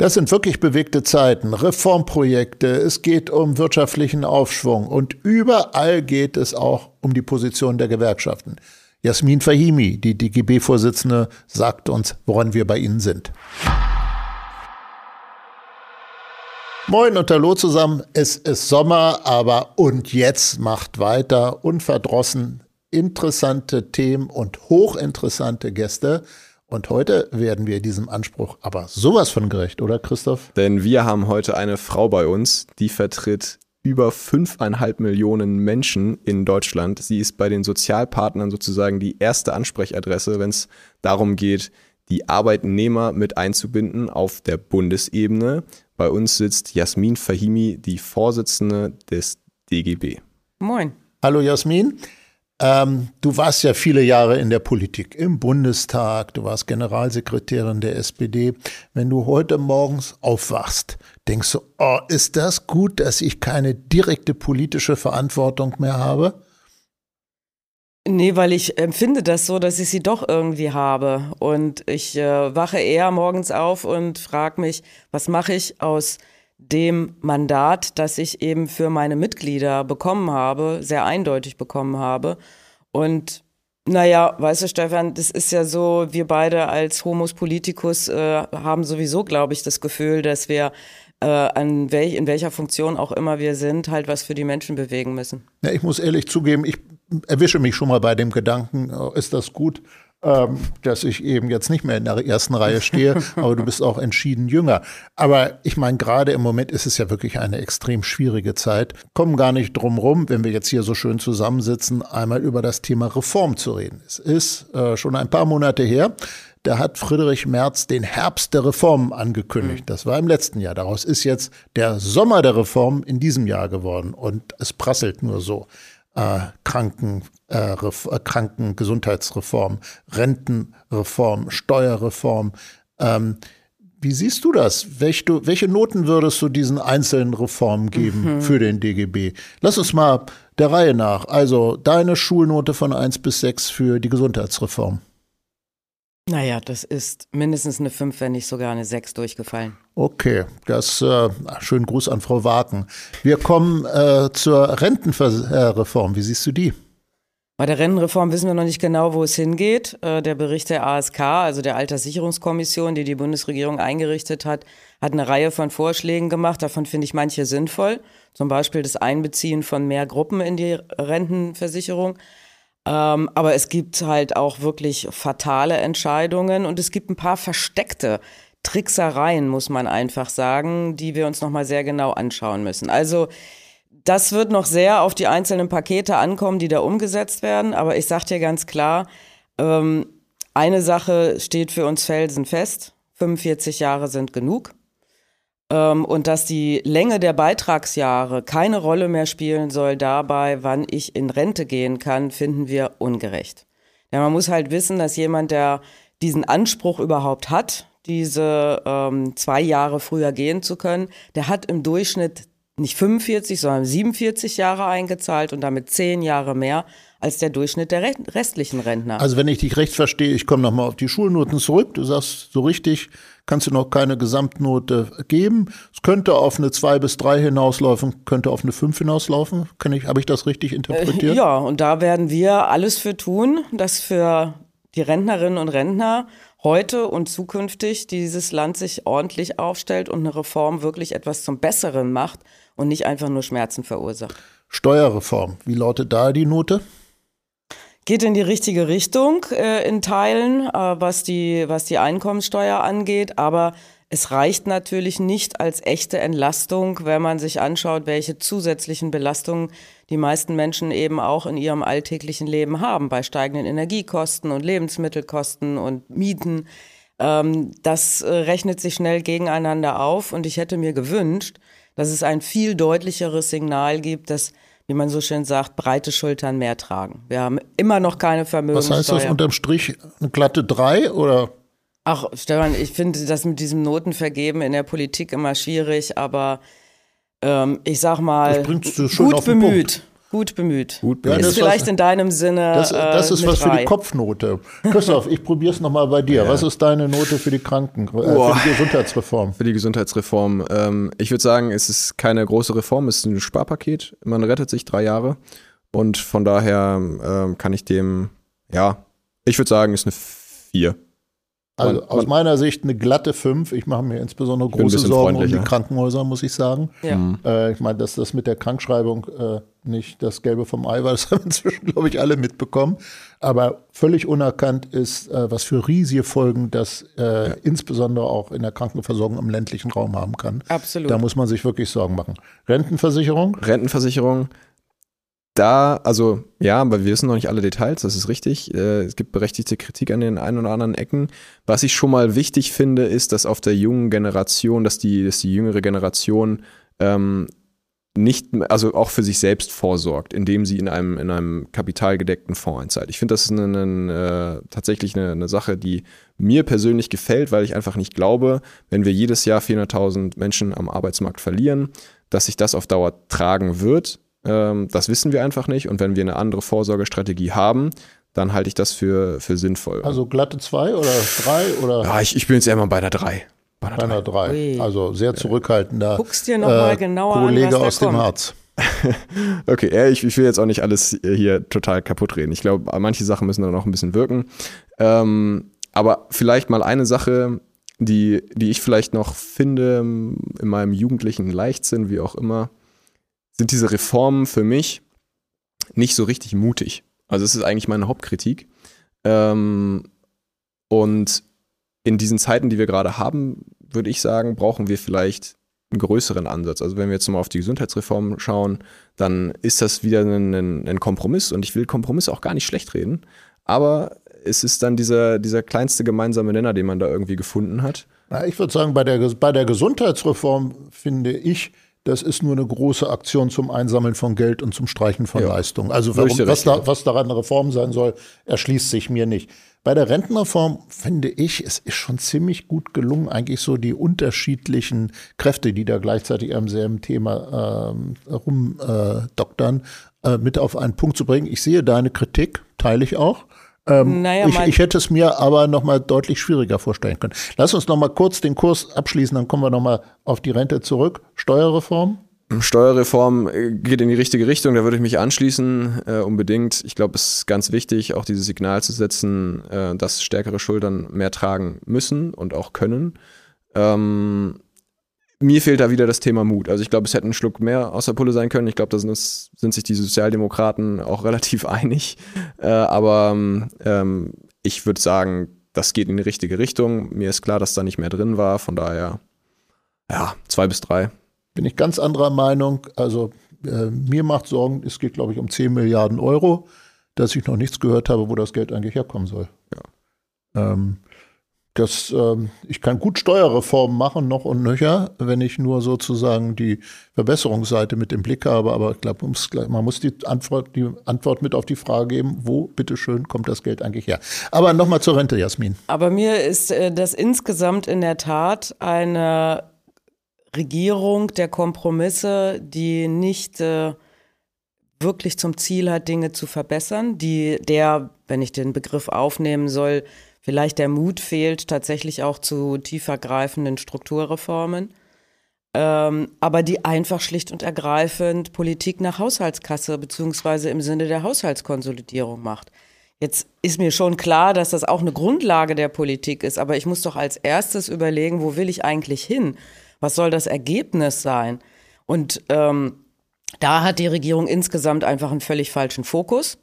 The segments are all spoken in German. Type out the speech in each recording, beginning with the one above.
Das sind wirklich bewegte Zeiten, Reformprojekte, es geht um wirtschaftlichen Aufschwung und überall geht es auch um die Position der Gewerkschaften. Jasmin Fahimi, die DGB-Vorsitzende, sagt uns, woran wir bei Ihnen sind. Moin und hallo zusammen, es ist Sommer, aber und jetzt macht weiter, unverdrossen, interessante Themen und hochinteressante Gäste. Und heute werden wir diesem Anspruch aber sowas von gerecht, oder Christoph? Denn wir haben heute eine Frau bei uns, die vertritt über 5,5 Millionen Menschen in Deutschland. Sie ist bei den Sozialpartnern sozusagen die erste Ansprechadresse, wenn es darum geht, die Arbeitnehmer mit einzubinden auf der Bundesebene. Bei uns sitzt Jasmin Fahimi, die Vorsitzende des DGB. Moin. Hallo Jasmin. Du warst ja viele Jahre in der Politik, im Bundestag, du warst Generalsekretärin der SPD. Wenn du heute morgens aufwachst, denkst du, oh, ist das gut, dass ich keine direkte politische Verantwortung mehr habe? Nee, weil ich empfinde das so, dass ich sie doch irgendwie habe. Und ich wache eher morgens auf und frage mich, was mache ich aus dem Mandat, das ich eben für meine Mitglieder bekommen habe, sehr eindeutig bekommen habe. Und naja, weißt du, Stefan, das ist ja so, wir beide als Homus Politicus haben sowieso, glaube ich, das Gefühl, dass wir in welcher Funktion auch immer wir sind, halt was für die Menschen bewegen müssen. Ja, ich muss ehrlich zugeben, ich erwische mich schon mal bei dem Gedanken, ist das gut, dass ich eben jetzt nicht mehr in der ersten Reihe stehe, aber du bist auch entschieden jünger. Aber ich meine, gerade im Moment ist es ja wirklich eine extrem schwierige Zeit. Kommen gar nicht drum rum, wenn wir jetzt hier so schön zusammensitzen, einmal über das Thema Reform zu reden. Es ist schon ein paar Monate her, da hat Friedrich Merz den Herbst der Reformen angekündigt. Das war im letzten Jahr. Daraus ist jetzt der Sommer der Reformen in diesem Jahr geworden und es prasselt nur so. Krankengesundheitsreform, Rentenreform, Steuerreform. Wie siehst du das? Welche Noten würdest du diesen einzelnen Reformen geben für den DGB? Lass uns mal der Reihe nach. Also deine Schulnote von 1 bis 6 für die Gesundheitsreform. Naja, das ist mindestens eine 5, wenn nicht sogar eine 6 durchgefallen. Okay, schönen Gruß an Frau Waken. Wir kommen zur Rentenreform. Wie siehst du die? Bei der Rentenreform wissen wir noch nicht genau, wo es hingeht. Der Bericht der ASK, also der Alterssicherungskommission, die die Bundesregierung eingerichtet hat, hat eine Reihe von Vorschlägen gemacht. Davon finde ich manche sinnvoll. Zum Beispiel das Einbeziehen von mehr Gruppen in die Rentenversicherung. Aber es gibt halt auch wirklich fatale Entscheidungen und es gibt ein paar versteckte Tricksereien, muss man einfach sagen, die wir uns nochmal sehr genau anschauen müssen. Also das wird noch sehr auf die einzelnen Pakete ankommen, die da umgesetzt werden. Aber ich sage dir ganz klar, eine Sache steht für uns felsenfest, 45 Jahre sind genug. Und dass die Länge der Beitragsjahre keine Rolle mehr spielen soll dabei, wann ich in Rente gehen kann, finden wir ungerecht. Ja, man muss halt wissen, dass jemand, der diesen Anspruch überhaupt hat, diese 2 Jahre früher gehen zu können, der hat im Durchschnitt nicht 45, sondern 47 Jahre eingezahlt und damit 10 Jahre mehr als der Durchschnitt der restlichen Rentner. Also wenn ich dich recht verstehe, ich komme nochmal auf die Schulnoten zurück. Du sagst so richtig, kannst du noch keine Gesamtnote geben. Es könnte auf eine 2 bis 3 hinauslaufen, könnte auf eine 5 hinauslaufen. Habe ich das richtig interpretiert? Ja, und da werden wir alles für tun, dass für die Rentnerinnen und Rentner heute und zukünftig dieses Land sich ordentlich aufstellt und eine Reform wirklich etwas zum Besseren macht und nicht einfach nur Schmerzen verursacht. Steuerreform, wie lautet da die Note? Geht in die richtige Richtung in Teilen, was die Einkommensteuer angeht, aber es reicht natürlich nicht als echte Entlastung, wenn man sich anschaut, welche zusätzlichen Belastungen die meisten Menschen eben auch in ihrem alltäglichen Leben haben, bei steigenden Energiekosten und Lebensmittelkosten und Mieten. Das rechnet sich schnell gegeneinander auf und ich hätte mir gewünscht, dass es ein viel deutlicheres Signal gibt, dass, wie man so schön sagt, breite Schultern mehr tragen. Wir haben immer noch keine Vermögenssteuer. Was heißt das unterm Strich? Eine glatte 3 oder? Ach, Stefan, ich finde das mit diesem Notenvergeben in der Politik immer schwierig, aber ich sag mal, gut Gut bemüht. Ja, ist vielleicht in deinem Sinne das ist was für die Kopf. Kopfnote. Christoph, ich probiere es nochmal bei dir. Ja. Was ist deine Note für die für die Gesundheitsreform? Für die Gesundheitsreform. Ich würde sagen, es ist keine große Reform, es ist ein Sparpaket. Man rettet sich 3 Jahre und von daher kann ich dem, ich würde sagen, ist eine 4. Also aus meiner Sicht eine glatte 5. Ich mache mir insbesondere große Sorgen um die Krankenhäuser, muss ich sagen. Ja. Ich meine, dass das mit der Krankschreibung nicht das Gelbe vom Ei war, das haben inzwischen, glaube ich, alle mitbekommen. Aber völlig unerkannt ist, was für riesige Folgen das insbesondere auch in der Krankenversorgung im ländlichen Raum haben kann. Absolut. Da muss man sich wirklich Sorgen machen. Rentenversicherung? Aber wir wissen noch nicht alle Details, das ist richtig. Es gibt berechtigte Kritik an den einen oder anderen Ecken. Was ich schon mal wichtig finde, ist, dass auf der jungen Generation, dass die jüngere Generation nicht, also auch für sich selbst vorsorgt, indem sie in einem kapitalgedeckten Fonds einzahlt. Ich finde, das ist tatsächlich eine Sache, die mir persönlich gefällt, weil ich einfach nicht glaube, wenn wir jedes Jahr 400.000 Menschen am Arbeitsmarkt verlieren, dass sich das auf Dauer tragen wird. Das wissen wir einfach nicht. Und wenn wir eine andere Vorsorgestrategie haben, dann halte ich das für sinnvoll. Also glatte 2 oder 3? Oder? Ja, ich bin jetzt eher mal bei einer 3. Bei einer 3. Also sehr zurückhaltender Guckst dir noch mal genauer Kollege an, was aus dem Harz. Okay, ich will jetzt auch nicht alles hier total kaputt reden. Ich glaube, manche Sachen müssen da noch ein bisschen wirken. Aber vielleicht mal eine Sache, die ich vielleicht noch finde in meinem jugendlichen Leichtsinn, wie auch immer, sind diese Reformen für mich nicht so richtig mutig. Also es ist eigentlich meine Hauptkritik. Und in diesen Zeiten, die wir gerade haben, würde ich sagen, brauchen wir vielleicht einen größeren Ansatz. Also wenn wir jetzt mal auf die Gesundheitsreform schauen, dann ist das wieder ein Kompromiss. Und ich will Kompromiss auch gar nicht schlecht reden. Aber es ist dann dieser kleinste gemeinsame Nenner, den man da irgendwie gefunden hat. Na, ich würde sagen, bei der Gesundheitsreform finde ich, das ist nur eine große Aktion zum Einsammeln von Geld und zum Streichen von Leistungen. Also was daran eine Reform sein soll, erschließt sich mir nicht. Bei der Rentenreform finde ich, es ist schon ziemlich gut gelungen, eigentlich so die unterschiedlichen Kräfte, die da gleichzeitig am selben Thema rumdoktern, mit auf einen Punkt zu bringen. Ich sehe deine Kritik, teile ich auch. Ich hätte es mir aber noch mal deutlich schwieriger vorstellen können. Lass uns noch mal kurz den Kurs abschließen, dann kommen wir noch mal auf die Rente zurück. Steuerreform geht in die richtige Richtung, da würde ich mich anschließen, unbedingt. Ich glaube, es ist ganz wichtig, auch dieses Signal zu setzen, dass stärkere Schultern mehr tragen müssen und auch können. Mir fehlt da wieder das Thema Mut. Also ich glaube, es hätte ein Schluck mehr aus der Pulle sein können. Ich glaube, da sind sich die Sozialdemokraten auch relativ einig. Aber ich würde sagen, das geht in die richtige Richtung. Mir ist klar, dass da nicht mehr drin war. Von daher, 2 bis 3. Bin ich ganz anderer Meinung. Also mir macht Sorgen, es geht, glaube ich, um 10 Milliarden Euro, dass ich noch nichts gehört habe, wo das Geld eigentlich herkommen soll. Ja. Ich kann gut Steuerreformen machen, noch und nöcher, wenn ich nur sozusagen die Verbesserungsseite mit im Blick habe. Aber ich glaube, man muss die Antwort mit auf die Frage geben, wo, bitteschön, kommt das Geld eigentlich her? Aber nochmal zur Rente, Jasmin. Aber mir ist das insgesamt in der Tat eine Regierung der Kompromisse, die nicht wirklich zum Ziel hat, Dinge zu verbessern, wenn ich den Begriff aufnehmen soll, vielleicht der Mut fehlt, tatsächlich auch zu tiefergreifenden Strukturreformen, aber die einfach schlicht und ergreifend Politik nach Haushaltskasse beziehungsweise im Sinne der Haushaltskonsolidierung macht. Jetzt ist mir schon klar, dass das auch eine Grundlage der Politik ist, aber ich muss doch als erstes überlegen, wo will ich eigentlich hin? Was soll das Ergebnis sein? Und da hat die Regierung insgesamt einfach einen völlig falschen Fokus.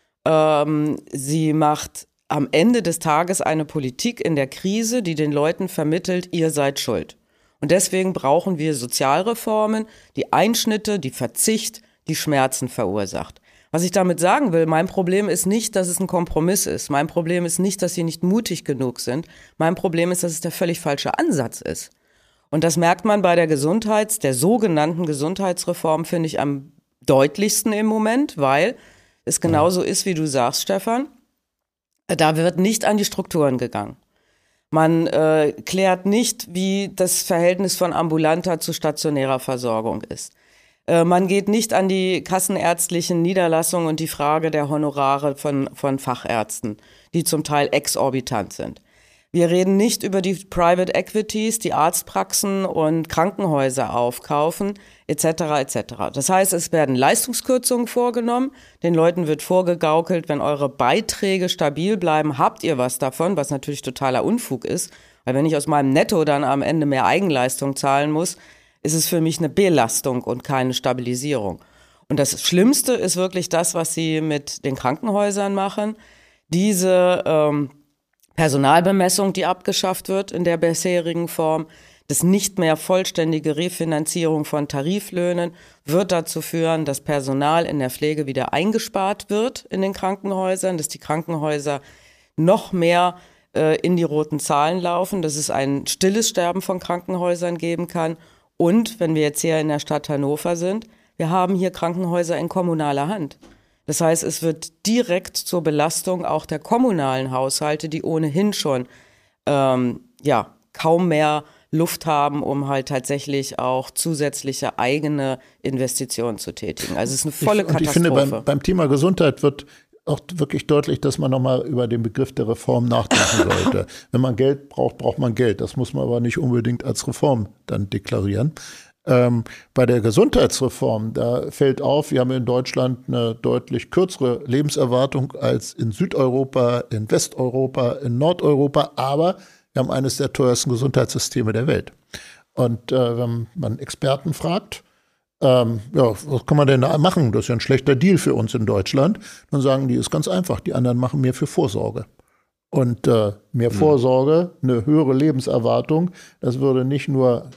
Sie macht am Ende des Tages eine Politik in der Krise, die den Leuten vermittelt, ihr seid schuld. Und deswegen brauchen wir Sozialreformen, die Einschnitte, die Verzicht, die Schmerzen verursacht. Was ich damit sagen will, mein Problem ist nicht, dass es ein Kompromiss ist. Mein Problem ist nicht, dass sie nicht mutig genug sind. Mein Problem ist, dass es der völlig falsche Ansatz ist. Und das merkt man bei der sogenannten Gesundheitsreform, finde ich, am deutlichsten im Moment, weil es genauso ist, wie du sagst, Stefan. Da wird nicht an die Strukturen gegangen. Man klärt nicht, wie das Verhältnis von ambulanter zu stationärer Versorgung ist. Man geht nicht an die kassenärztlichen Niederlassungen und die Frage der Honorare von Fachärzten, die zum Teil exorbitant sind. Wir reden nicht über die Private Equities, die Arztpraxen und Krankenhäuser aufkaufen, etc. etc. Das heißt, es werden Leistungskürzungen vorgenommen. Den Leuten wird vorgegaukelt, wenn eure Beiträge stabil bleiben, habt ihr was davon, was natürlich totaler Unfug ist. Weil wenn ich aus meinem Netto dann am Ende mehr Eigenleistung zahlen muss, ist es für mich eine Belastung und keine Stabilisierung. Und das Schlimmste ist wirklich das, was sie mit den Krankenhäusern machen. Diese Personalbemessung, die abgeschafft wird in der bisherigen Form, das nicht mehr vollständige Refinanzierung von Tariflöhnen wird dazu führen, dass Personal in der Pflege wieder eingespart wird in den Krankenhäusern, dass die Krankenhäuser noch mehr in die roten Zahlen laufen, dass es ein stilles Sterben von Krankenhäusern geben kann. Und wenn wir jetzt hier in der Stadt Hannover sind, wir haben hier Krankenhäuser in kommunaler Hand. Das heißt, es wird direkt zur Belastung auch der kommunalen Haushalte, die ohnehin schon kaum mehr Luft haben, um halt tatsächlich auch zusätzliche eigene Investitionen zu tätigen. Also es ist eine volle Katastrophe. Und ich finde, beim Thema Gesundheit wird auch wirklich deutlich, dass man nochmal über den Begriff der Reform nachdenken sollte. Wenn man Geld braucht, braucht man Geld. Das muss man aber nicht unbedingt als Reform dann deklarieren. Bei der Gesundheitsreform, da fällt auf, wir haben in Deutschland eine deutlich kürzere Lebenserwartung als in Südeuropa, in Westeuropa, in Nordeuropa, aber wir haben eines der teuersten Gesundheitssysteme der Welt. Und wenn man Experten fragt, was kann man denn da machen? Das ist ja ein schlechter Deal für uns in Deutschland. Dann sagen die, ist ganz einfach, die anderen machen mehr für Vorsorge. Und mehr Vorsorge, eine höhere Lebenserwartung, das würde nicht nur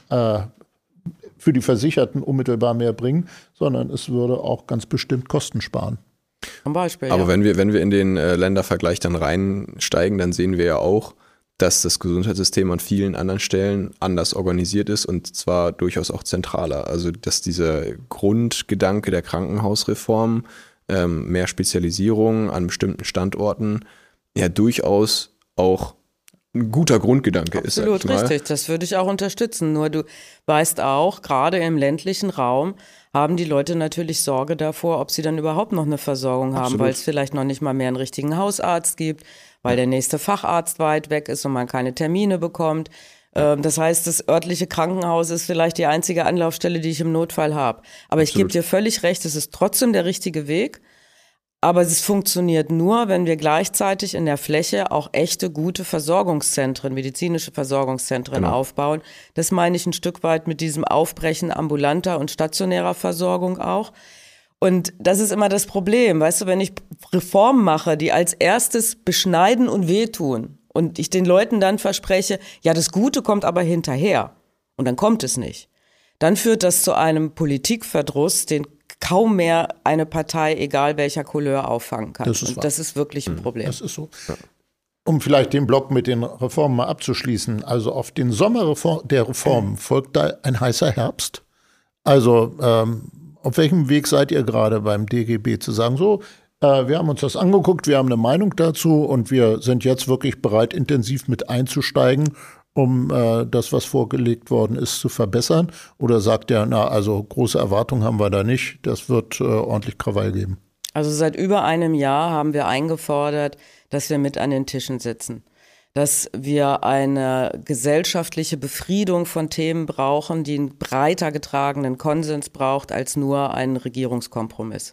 für die Versicherten unmittelbar mehr bringen, sondern es würde auch ganz bestimmt Kosten sparen. Zum Beispiel. Aber wenn wir in den Ländervergleich dann reinsteigen, dann sehen wir ja auch, dass das Gesundheitssystem an vielen anderen Stellen anders organisiert ist und zwar durchaus auch zentraler. Also dass dieser Grundgedanke der Krankenhausreform, mehr Spezialisierung an bestimmten Standorten, ja durchaus auch ein guter Grundgedanke ist. Absolut richtig, das würde ich auch unterstützen. Nur du weißt auch, gerade im ländlichen Raum haben die Leute natürlich Sorge davor, ob sie dann überhaupt noch eine Versorgung haben, weil es vielleicht noch nicht mal mehr einen richtigen Hausarzt gibt, weil der nächste Facharzt weit weg ist und man keine Termine bekommt. Das heißt, das örtliche Krankenhaus ist vielleicht die einzige Anlaufstelle, die ich im Notfall habe. Aber ich gebe dir völlig recht, es ist trotzdem der richtige Weg. Aber es funktioniert nur, wenn wir gleichzeitig in der Fläche auch echte, gute Versorgungszentren, medizinische Versorgungszentren aufbauen. Das meine ich ein Stück weit mit diesem Aufbrechen ambulanter und stationärer Versorgung auch. Und das ist immer das Problem, weißt du, wenn ich Reformen mache, die als erstes beschneiden und wehtun und ich den Leuten dann verspreche, ja, das Gute kommt aber hinterher und dann kommt es nicht, dann führt das zu einem Politikverdruss, den kaum mehr eine Partei, egal welcher Couleur, auffangen kann. Das ist wirklich ein Problem. Das ist so. Ja. Um vielleicht den Block mit den Reformen mal abzuschließen, also auf den Sommer der Reformen folgt da ein heißer Herbst. Also auf welchem Weg seid ihr gerade beim DGB zu sagen, so, wir haben uns das angeguckt, wir haben eine Meinung dazu und wir sind jetzt wirklich bereit, intensiv mit einzusteigen, um das, was vorgelegt worden ist, zu verbessern? Oder sagt er, also große Erwartungen haben wir da nicht, das wird ordentlich Krawall geben? Also seit über einem Jahr haben wir eingefordert, dass wir mit an den Tischen sitzen. Dass wir eine gesellschaftliche Befriedung von Themen brauchen, die einen breiter getragenen Konsens braucht, als nur einen Regierungskompromiss.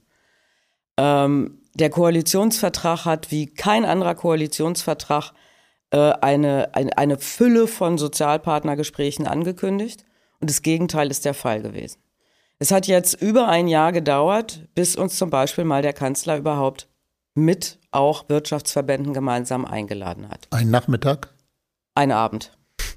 Der Koalitionsvertrag hat wie kein anderer Koalitionsvertrag eine Fülle von Sozialpartnergesprächen angekündigt und das Gegenteil ist der Fall gewesen. Es hat jetzt über ein Jahr gedauert, bis uns zum Beispiel mal der Kanzler überhaupt mit auch Wirtschaftsverbänden gemeinsam eingeladen hat. Ein Nachmittag? Ein Abend.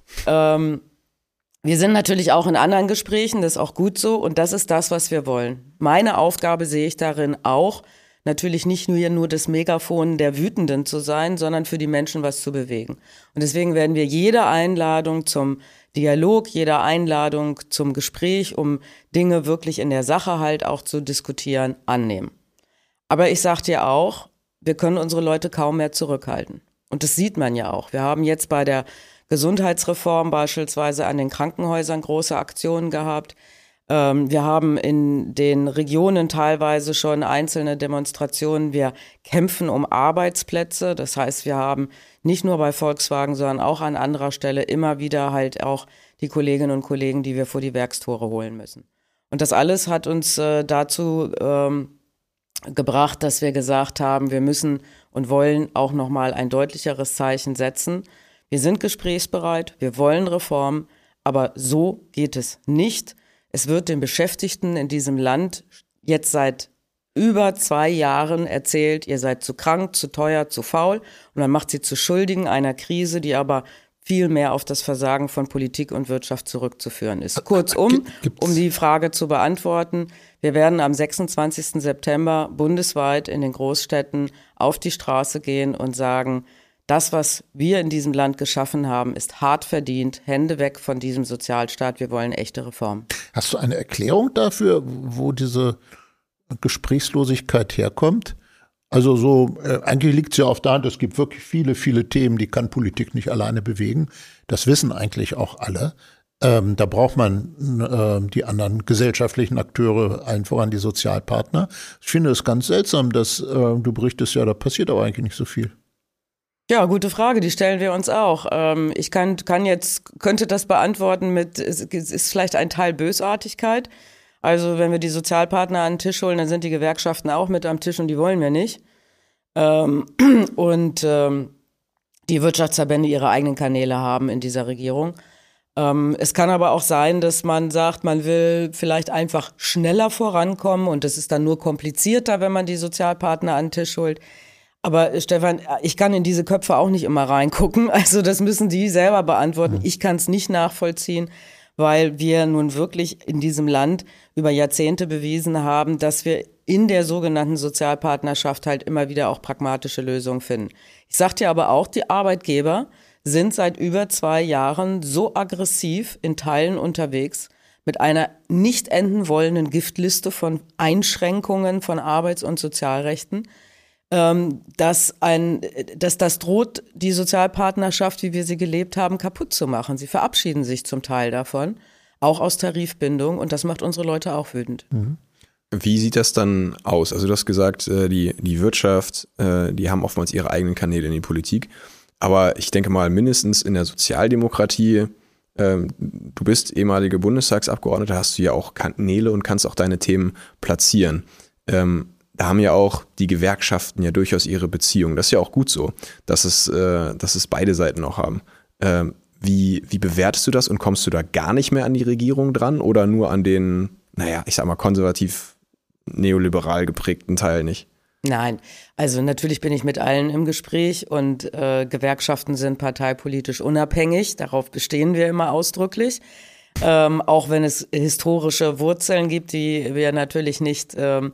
Wir sind natürlich auch in anderen Gesprächen, das ist auch gut so und das ist das, was wir wollen. Meine Aufgabe sehe ich darin auch, natürlich nicht nur das Megafon der Wütenden zu sein, sondern für die Menschen was zu bewegen. Und deswegen werden wir jede Einladung zum Dialog, jede Einladung zum Gespräch, um Dinge wirklich in der Sache halt auch zu diskutieren, annehmen. Aber ich sage dir auch, wir können unsere Leute kaum mehr zurückhalten. Und das sieht man ja auch. Wir haben jetzt bei der Gesundheitsreform beispielsweise an den Krankenhäusern große Aktionen gehabt. Wir haben in den Regionen teilweise schon einzelne Demonstrationen. Wir kämpfen um Arbeitsplätze. Das heißt, wir haben nicht nur bei Volkswagen, sondern auch an anderer Stelle immer wieder halt auch die Kolleginnen und Kollegen, die wir vor die Werkstore holen müssen. Und das alles hat uns dazu gebracht, dass wir gesagt haben, wir müssen und wollen auch nochmal ein deutlicheres Zeichen setzen. Wir sind gesprächsbereit, wir wollen Reformen, aber so geht es nicht. Es wird den Beschäftigten in diesem Land jetzt seit über 2 Jahren erzählt, ihr seid zu krank, zu teuer, zu faul. Und man macht sie zu Schuldigen einer Krise, die aber viel mehr auf das Versagen von Politik und Wirtschaft zurückzuführen ist. Kurzum, um die Frage zu beantworten, wir werden am 26. September bundesweit in den Großstädten auf die Straße gehen und sagen, das, was wir in diesem Land geschaffen haben, ist hart verdient. Hände weg von diesem Sozialstaat. Wir wollen echte Reformen. Hast du eine Erklärung dafür, wo diese Gesprächslosigkeit herkommt? Also eigentlich liegt es ja auf der Hand, es gibt wirklich viele, viele Themen, die kann Politik nicht alleine bewegen. Das wissen eigentlich auch alle. Da braucht man die anderen gesellschaftlichen Akteure, allen voran die Sozialpartner. Ich finde es ganz seltsam, dass du berichtest, ja, da passiert aber eigentlich nicht so viel. Ja, gute Frage, die stellen wir uns auch. Ich könnte das beantworten mit, es ist vielleicht ein Teil Bösartigkeit. Also wenn wir die Sozialpartner an den Tisch holen, dann sind die Gewerkschaften auch mit am Tisch und die wollen wir nicht. Die Wirtschaftsverbände ihre eigenen Kanäle haben in dieser Regierung. Es kann aber auch sein, dass man sagt, man will vielleicht einfach schneller vorankommen und das ist dann nur komplizierter, wenn man die Sozialpartner an den Tisch holt. Aber Stefan, ich kann in diese Köpfe auch nicht immer reingucken. Also das müssen die selber beantworten. Ich kann es nicht nachvollziehen, weil wir nun wirklich in diesem Land über Jahrzehnte bewiesen haben, dass wir in der sogenannten Sozialpartnerschaft halt immer wieder auch pragmatische Lösungen finden. Ich sag dir aber auch, die Arbeitgeber sind seit über 2 Jahren so aggressiv in Teilen unterwegs mit einer nicht enden wollenden Giftliste von Einschränkungen von Arbeits- und Sozialrechten, dass das droht, die Sozialpartnerschaft, wie wir sie gelebt haben, kaputt zu machen. Sie verabschieden sich zum Teil davon, auch aus Tarifbindung, und das macht unsere Leute auch wütend. Wie sieht das dann aus? Also du hast gesagt, die Wirtschaft, die haben oftmals ihre eigenen Kanäle in die Politik, aber ich denke mal mindestens in der Sozialdemokratie, du bist ehemalige Bundestagsabgeordnete, hast du ja auch Kanäle und kannst auch deine Themen platzieren. Da haben ja auch die Gewerkschaften ja durchaus ihre Beziehung. Das ist ja auch gut so, dass es beide Seiten auch haben. Wie bewertest du das und kommst du da gar nicht mehr an die Regierung dran oder nur an den, ich sag mal, konservativ neoliberal geprägten Teil nicht? Nein, also natürlich bin ich mit allen im Gespräch und Gewerkschaften sind parteipolitisch unabhängig. Darauf bestehen wir immer ausdrücklich. Auch wenn es historische Wurzeln gibt, die wir natürlich nicht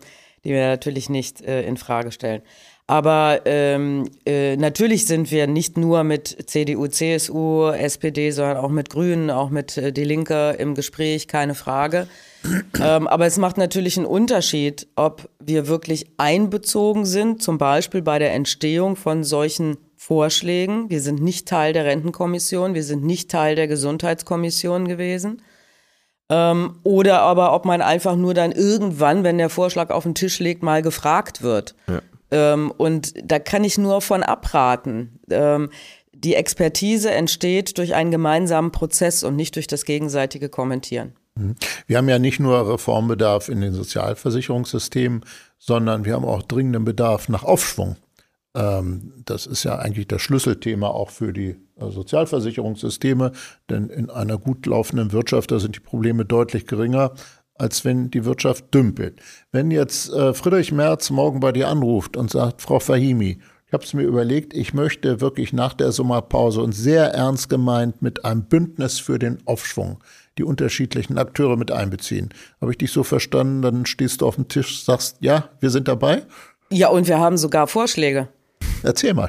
in Frage stellen. Aber natürlich sind wir nicht nur mit CDU, CSU, SPD, sondern auch mit Grünen, auch mit Die Linke im Gespräch, keine Frage. Aber es macht natürlich einen Unterschied, ob wir wirklich einbezogen sind, zum Beispiel bei der Entstehung von solchen Vorschlägen. Wir sind nicht Teil der Rentenkommission, wir sind nicht Teil der Gesundheitskommission gewesen. Oder aber ob man einfach nur dann irgendwann, wenn der Vorschlag auf den Tisch liegt, mal gefragt wird. Ja. Und da kann ich nur von abraten. Die Expertise entsteht durch einen gemeinsamen Prozess und nicht durch das gegenseitige Kommentieren. Wir haben ja nicht nur Reformbedarf in den Sozialversicherungssystemen, sondern wir haben auch dringenden Bedarf nach Aufschwung. Das ist ja eigentlich das Schlüsselthema auch für die Sozialversicherungssysteme, denn in einer gut laufenden Wirtschaft, da sind die Probleme deutlich geringer, als wenn die Wirtschaft dümpelt. Wenn jetzt Friedrich Merz morgen bei dir anruft und sagt, Frau Fahimi, ich habe es mir überlegt, ich möchte wirklich nach der Sommerpause und sehr ernst gemeint mit einem Bündnis für den Aufschwung die unterschiedlichen Akteure mit einbeziehen. Habe ich dich so verstanden, dann stehst du auf dem Tisch, sagst, ja, wir sind dabei? Ja, und wir haben sogar Vorschläge. Erzähl mal.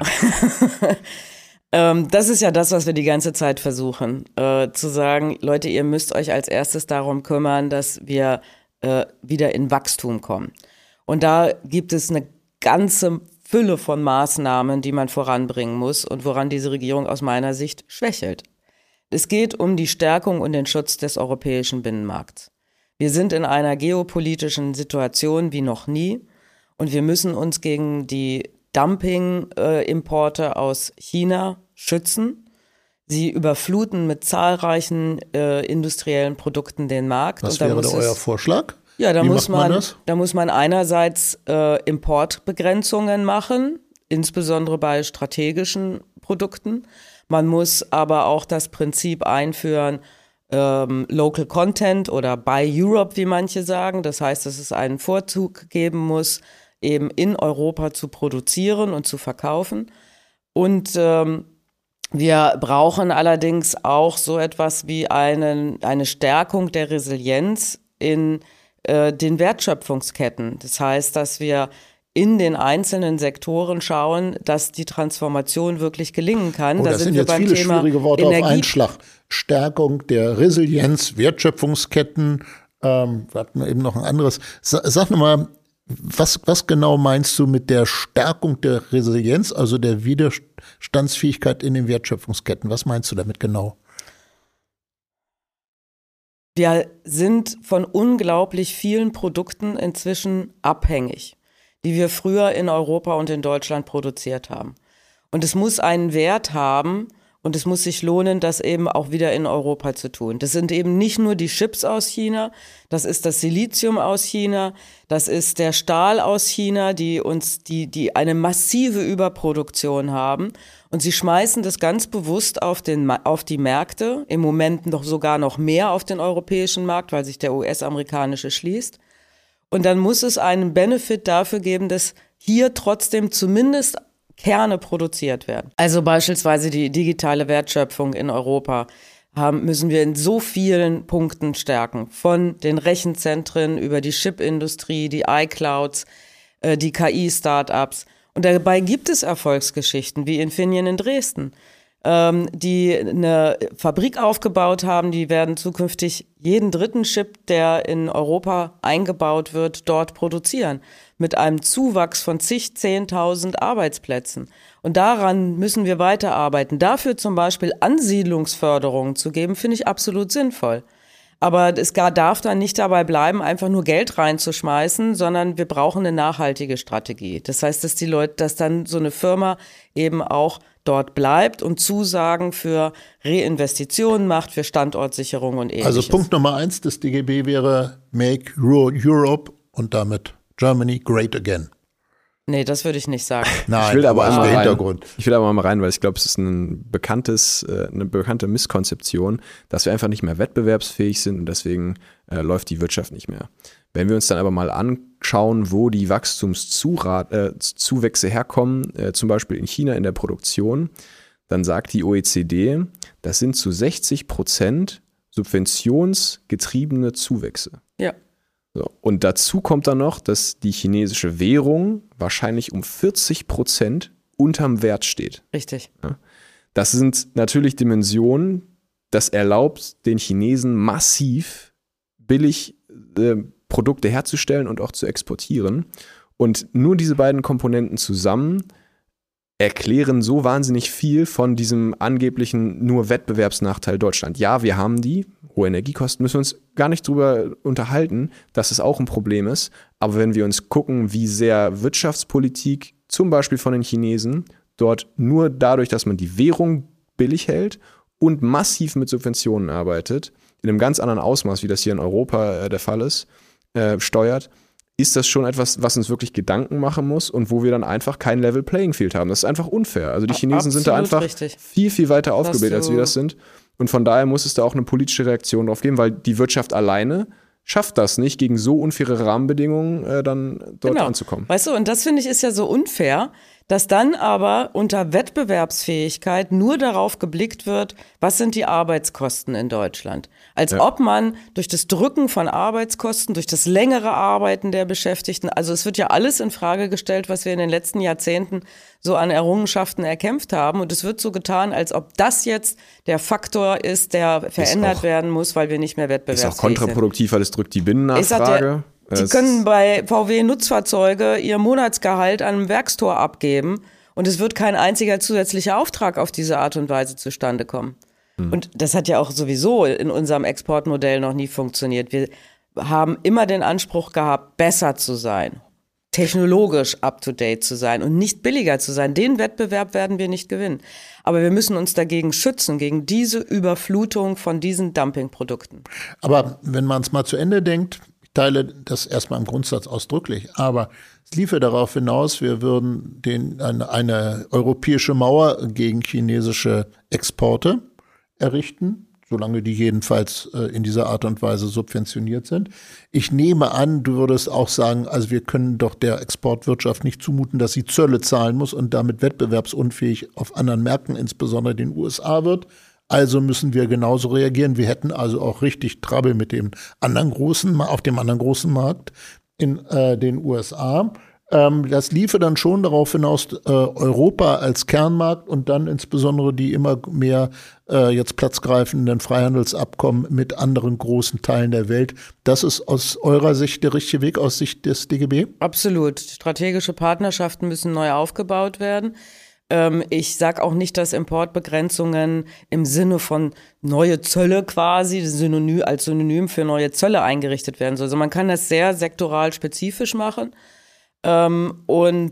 Das ist ja das, was wir die ganze Zeit versuchen, zu sagen, Leute, ihr müsst euch als erstes darum kümmern, dass wir wieder in Wachstum kommen. Und da gibt es eine ganze Fülle von Maßnahmen, die man voranbringen muss und woran diese Regierung aus meiner Sicht schwächelt. Es geht um die Stärkung und den Schutz des europäischen Binnenmarkts. Wir sind in einer geopolitischen Situation wie noch nie und wir müssen uns gegen die Dumping-Importe aus China schützen. Sie überfluten mit zahlreichen industriellen Produkten den Markt. Was wäre da euer Vorschlag? Ja, da muss man einerseits Importbegrenzungen machen, insbesondere bei strategischen Produkten. Man muss aber auch das Prinzip einführen, Local Content oder Buy Europe, wie manche sagen. Das heißt, dass es einen Vorzug geben muss, eben in Europa zu produzieren und zu verkaufen. Und wir brauchen allerdings auch so etwas wie eine Stärkung der Resilienz in den Wertschöpfungsketten. Das heißt, dass wir in den einzelnen Sektoren schauen, dass die Transformation wirklich gelingen kann. Das sind jetzt viele schwierige Worte auf einen Schlag. Stärkung der Resilienz, Wertschöpfungsketten, wir hatten eben noch ein anderes. Sag nochmal, was genau meinst du mit der Stärkung der Resilienz, also der Widerstandsfähigkeit in den Wertschöpfungsketten? Was meinst du damit genau? Wir sind von unglaublich vielen Produkten inzwischen abhängig, die wir früher in Europa und in Deutschland produziert haben. Und es muss einen Wert haben und es muss sich lohnen, das eben auch wieder in Europa zu tun. Das sind eben nicht nur die Chips aus China, das ist das Silizium aus China, das ist der Stahl aus China, die eine massive Überproduktion haben. Und sie schmeißen das ganz bewusst auf die Märkte, im Moment sogar noch mehr auf den europäischen Markt, weil sich der US-amerikanische schließt. Und dann muss es einen Benefit dafür geben, dass hier trotzdem zumindest Kerne produziert werden. Also beispielsweise die digitale Wertschöpfung in Europa müssen wir in so vielen Punkten stärken. Von den Rechenzentren über die Chipindustrie, die iClouds, die KI-Startups. Und dabei gibt es Erfolgsgeschichten wie Infineon in Dresden, die eine Fabrik aufgebaut haben, die werden zukünftig jeden dritten Chip, der in Europa eingebaut wird, dort produzieren. Mit einem Zuwachs von 10.000 Arbeitsplätzen. Und daran müssen wir weiterarbeiten. Dafür zum Beispiel Ansiedlungsförderungen zu geben, finde ich absolut sinnvoll. Aber es darf dann nicht dabei bleiben, einfach nur Geld reinzuschmeißen, sondern wir brauchen eine nachhaltige Strategie. Das heißt, dass dann so eine Firma eben auch dort bleibt und Zusagen für Reinvestitionen macht, für Standortsicherung und Ähnliches. Also Punkt Nummer 1 des DGB wäre Make Europe und damit Germany great again. Nee, das würde ich nicht sagen. Nein, ich will aber mal rein, weil ich glaube, es ist eine bekannte Misskonzeption, dass wir einfach nicht mehr wettbewerbsfähig sind und deswegen läuft die Wirtschaft nicht mehr. Wenn wir uns dann aber mal anschauen, wo die Wachstumszuwächse herkommen, zum Beispiel in China in der Produktion, dann sagt die OECD, das sind zu 60% subventionsgetriebene Zuwächse. Ja. So, und dazu kommt dann noch, dass die chinesische Währung wahrscheinlich um 40% unterm Wert steht. Richtig. Ja. Das sind natürlich Dimensionen, das erlaubt den Chinesen massiv billig Produkte herzustellen und auch zu exportieren. Und nur diese beiden Komponenten zusammen erklären so wahnsinnig viel von diesem angeblichen nur Wettbewerbsnachteil Deutschland. Ja, wir haben die, hohe Energiekosten, müssen wir uns gar nicht drüber unterhalten, dass es auch ein Problem ist. Aber wenn wir uns gucken, wie sehr Wirtschaftspolitik, zum Beispiel von den Chinesen, dort nur dadurch, dass man die Währung billig hält und massiv mit Subventionen arbeitet, in einem ganz anderen Ausmaß, wie das hier in Europa der Fall ist, steuert, ist das schon etwas, was uns wirklich Gedanken machen muss und wo wir dann einfach kein Level Playing Field haben. Das ist einfach unfair. Also die Chinesen sind da einfach viel, viel weiter aufgebildet, als wir das sind. Und von daher muss es da auch eine politische Reaktion drauf geben, weil die Wirtschaft alleine schafft das nicht, gegen so unfaire Rahmenbedingungen dann dort anzukommen. Weißt du, und das finde ich ist ja so unfair, dass dann aber unter Wettbewerbsfähigkeit nur darauf geblickt wird, was sind die Arbeitskosten in Deutschland. Als ob man durch das Drücken von Arbeitskosten, durch das längere Arbeiten der Beschäftigten, also es wird ja alles in Frage gestellt, was wir in den letzten Jahrzehnten so an Errungenschaften erkämpft haben. Und es wird so getan, als ob das jetzt der Faktor ist, der verändert werden muss, weil wir nicht mehr wettbewerbsfähig sind. Ist auch kontraproduktiv, weil es drückt die Binnennachfrage. Die können bei VW Nutzfahrzeuge ihr Monatsgehalt an einem Werkstor abgeben und es wird kein einziger zusätzlicher Auftrag auf diese Art und Weise zustande kommen. Und das hat ja auch sowieso in unserem Exportmodell noch nie funktioniert. haben immer den Anspruch gehabt, besser zu sein, technologisch up-to-date zu sein und nicht billiger zu sein. Den Wettbewerb werden wir nicht gewinnen. Aber wir müssen uns dagegen schützen, gegen diese Überflutung von diesen Dumpingprodukten. Aber wenn man es mal zu Ende denkt, ich teile das erstmal im Grundsatz ausdrücklich, aber es liefe darauf hinaus, wir würden eine europäische Mauer gegen chinesische Exporte errichten, solange die jedenfalls in dieser Art und Weise subventioniert sind. Ich nehme an, du würdest auch sagen, also wir können doch der Exportwirtschaft nicht zumuten, dass sie Zölle zahlen muss und damit wettbewerbsunfähig auf anderen Märkten, insbesondere den USA wird. Also müssen wir genauso reagieren. Wir hätten also auch richtig Trouble mit dem auf dem anderen großen Markt in den USA. Das liefe dann schon darauf hinaus, Europa als Kernmarkt und dann insbesondere die immer mehr jetzt platzgreifenden Freihandelsabkommen mit anderen großen Teilen der Welt. Das ist aus eurer Sicht der richtige Weg, aus Sicht des DGB? Absolut. Strategische Partnerschaften müssen neu aufgebaut werden. Ich sage auch nicht, dass Importbegrenzungen im Sinne von neue Zölle quasi als Synonym für neue Zölle eingerichtet werden soll. Also man kann das sehr sektoral spezifisch machen. Man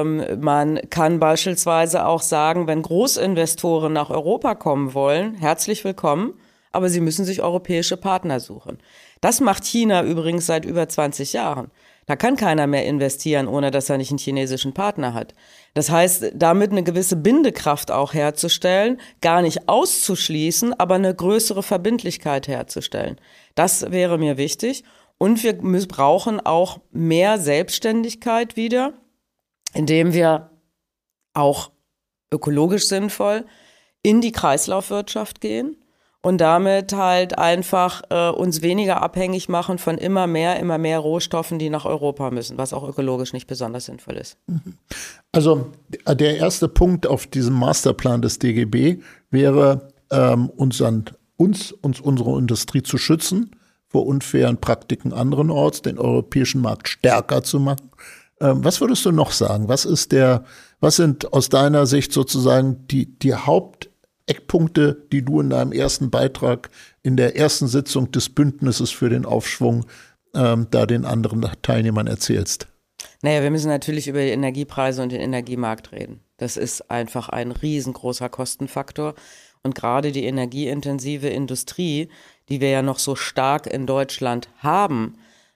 kann beispielsweise auch sagen, wenn Großinvestoren nach Europa kommen wollen, herzlich willkommen, aber sie müssen sich europäische Partner suchen. Das macht China übrigens seit über 20 Jahren. Da kann keiner mehr investieren, ohne dass er nicht einen chinesischen Partner hat. Das heißt, damit eine gewisse Bindekraft auch herzustellen, gar nicht auszuschließen, aber eine größere Verbindlichkeit herzustellen. Das wäre mir wichtig. Und wir brauchen auch mehr Selbstständigkeit wieder, indem wir auch ökologisch sinnvoll in die Kreislaufwirtschaft gehen und damit halt einfach uns weniger abhängig machen von immer mehr Rohstoffen, die nach Europa müssen, was auch ökologisch nicht besonders sinnvoll ist. Also der erste Punkt auf diesem Masterplan des DGB wäre, unsere Industrie zu schützen vor unfairen Praktiken anderenorts, den europäischen Markt stärker zu machen. Was würdest du noch sagen? Was sind aus deiner Sicht sozusagen die Haupteckpunkte, die du in deinem ersten Beitrag in der ersten Sitzung des Bündnisses für den Aufschwung da den anderen Teilnehmern erzählst? Naja, wir müssen natürlich über die Energiepreise und den Energiemarkt reden. Das ist einfach ein riesengroßer Kostenfaktor. Und gerade die energieintensive Industrie, die wir ja noch so stark in Deutschland haben,